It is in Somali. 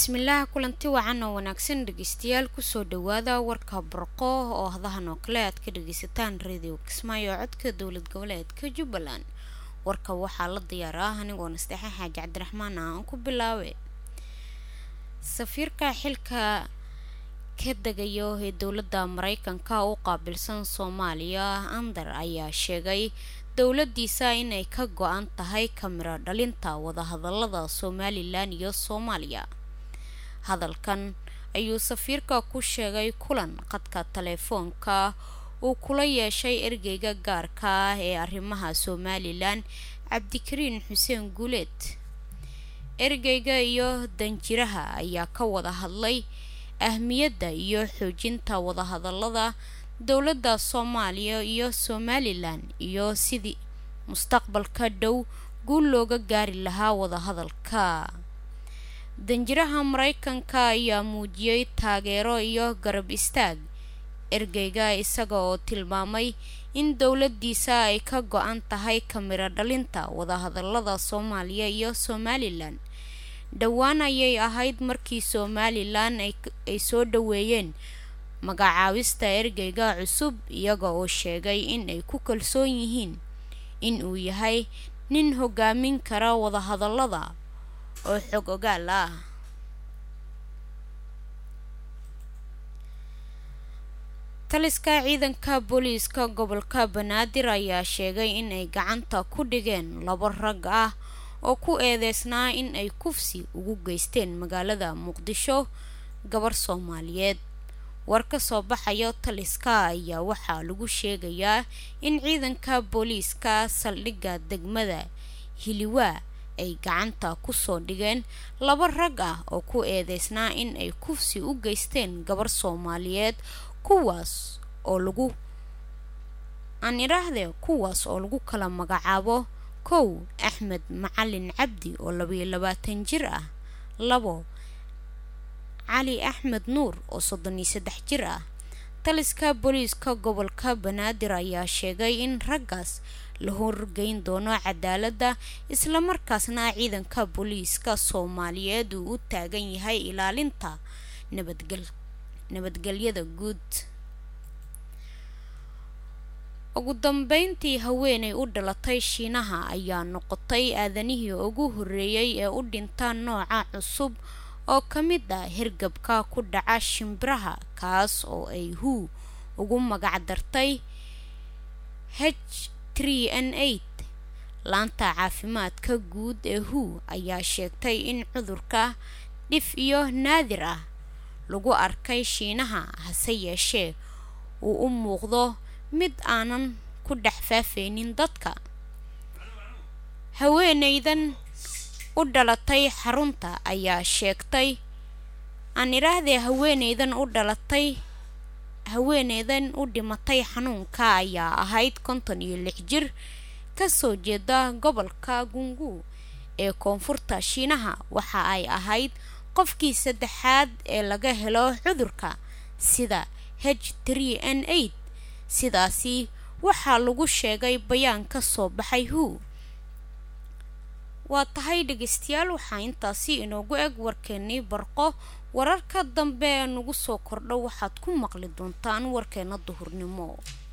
bismillaah kulanti wacan oo wanaagsan dhageystayaal ku soo dhawaada warka barqo oo hadahan oo kale aad ka dhageysataan radio Kismaayo codka dawlad goboleedka Jubbaland warka waxaa la diyaaraa anigoo nasteexa xaaji Cabdiraxmaan aan ku bilaaway safiirka xilka ka dagayo ee dawladda Mareykanka oo qaabilsan Soomaaliya Andar ayaa sheegay dawladdiisa inay ka go'an tahay kamera dhalinta wada hadallada Somaliland iyo Soomaaliya hadalkan ayuu safiirka ku sheegay kulan qadka telefoonka uu kula yeeshay ergeyga gaarka ah ee arrimaha Somaliland Cabdikariin Xuseen Guuleed ergeyga iyo danjiraha ayaa ka wada hadlay ahmiyadda iyo xoojinta wada hadallada dawladda Soomaaliya iyo Somaliland iyo sidii mustaqbalka dhow guul looga gaari lahaa wada hadalka danjiraha Mareykanka ayaa muujiyay taageero iyo garab istaag ergeyga isaga oo tilmaamay in dawladdiisa ay ka go'an tahay kamera dhalinta wada hadallada Soomaaliya iyo Somaliland dhawaan ayay ahayd markii Somaliland ay soo dhaweeyeen magacaawista ergeyga cusub iyaga oo sheegay in ay ku kalsoon yihiin in uu yahay nin hogaamin kara wada hadallada oo xog ogaal ah taliska ciidanka booliiska gobolka Banaadir ayaa sheegay in ay gacanta ku dhigeen laba rag ah oo ku eedeysnaa in ay kufsi ugu geysteen magaalada Muqdisho gabar Soomaaliyeed warka soo baxayo taliska ayaa waxaa lagu sheegayaa in ciidanka booliiska saldhigga degmada Hiliwa ay gacanta ku soo dhigeen laba rag ah oo ku eedeysnaa in ay kufsi u geysteen gabar Soomaaliyeed kuwaas oo lagu kala magacaabo kow Axmed Macalin Cabdi oo 22 jir ah labo Cali Axmed Nuur oo 33 jir ah taliska booliiska gobolka Banaadir ayaa sheegay in raggaas la horgeyn doono cadaaladda isla markaasna ciidanka booliiska Soomaaliyeed uu u taagan yahay ilaalinta nabadgelyada guud ugu dambeyntii haweeney u dhalatay Shiinaha ayaa noqotay aadanihii ugu horeeyay ee u dhinta nooca cusub oo kamid ah hirgabka ku dhaca shimbiraha kaas oo ay WHO ugu magac dartay H3N8 laanta caafimaadka guud ee WHO ayaa sheegtay in cudurka dhif iyo naadir ah lagu arkay Shiinaha hase yeeshee uu u muuqdo mid aanan ku dhex faafaynin dadka haweeneydan u dhalatay xarunta ayaa sheegtay haweeneydan u dhimatay xanuunka ayaa ahayd 56 jir ka soo jeeda gobolka Gungu ee koonfurta Shiinaha waxa ay ahayd qofkii saddexaad ee laga helo cudurka sida H3N8 sidaasi waxaa lagu sheegay bayaan ka soo baxay WHO waa tahay dhageystayaal waxaa intaasi inoogu eg warkeennii barqo wararka dambe ee nagu soo kordho waxaad ku maqli doontaan warkeena duhurnimo